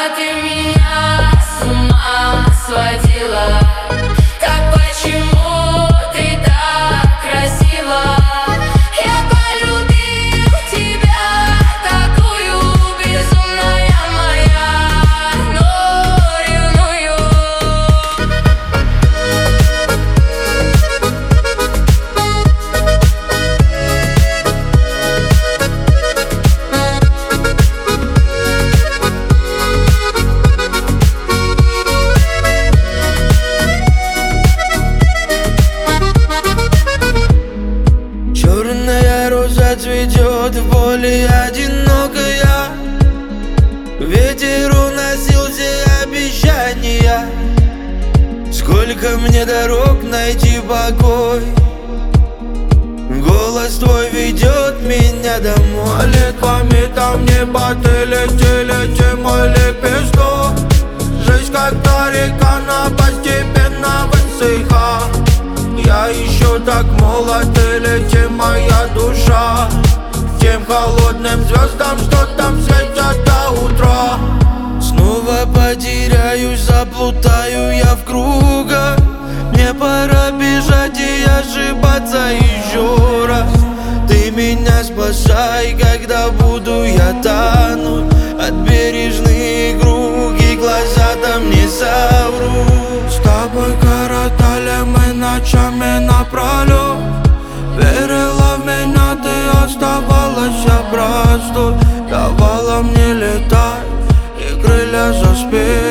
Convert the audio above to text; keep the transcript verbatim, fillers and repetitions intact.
ты меня с ума сводила. Так почему ты так красива? Я полюбил тебя, такую безумная моя, но ревную. Черная роза цветет в поле одинокая. Ветер уносил все обещания. Сколько мне дорог найти покой. Голос твой ведет меня домой. Молитвами там небо ты летели, ты мой лепесток. Жизнь как-то река, она постепенно высыхает. Я еще так молод, ты лети, моя душа, к тем холодным звездам, что там светят до утра. Снова потеряюсь, заплутаю я в кругах. Мне пора бежать и ошибаться еще раз. Ты меня спасай, когда буду я тануть. От бережных рук и глаза там не соврут. С тобой коротали мы ночами напролёт. Верила в меня, ты оставалась простой. Давала мне летать и крылья за спиной.